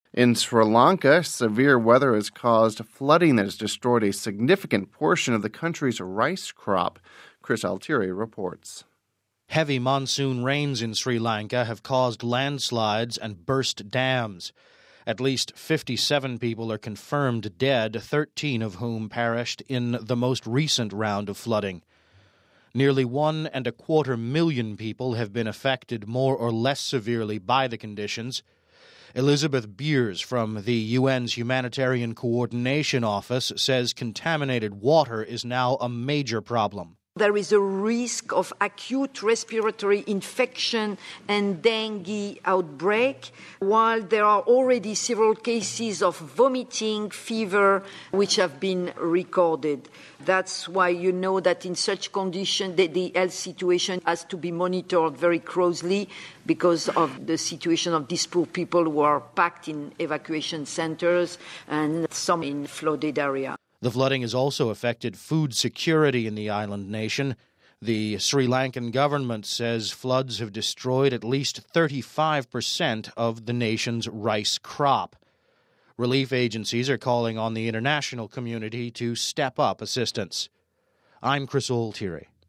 In Sri Lanka, severe weather has caused flooding that has destroyed a significant portion of the country's rice crop. Chris Altieri reports. Heavy monsoon rains in Sri Lanka have caused landslides and burst dams. At least 57 people are confirmed dead, 13 of whom perished in the most recent round of flooding. Nearly 1.25 million people have been affected more or less severely by the conditions. Elizabeth Beers from the UN's Humanitarian Coordination Office says contaminated water is now a major problem. There is a risk of acute respiratory infection and dengue outbreak, while there are already several cases of vomiting, fever, which have been recorded. That's why you know that in such conditions, the health situation has to be monitored very closely because of the situation of these poor people who are packed in evacuation centers and some in flooded areas. The flooding has also affected food security in the island nation. The Sri Lankan government says floods have destroyed at least 35% of the nation's rice crop. Relief agencies are calling on the international community to step up assistance. I'm Chris Altieri.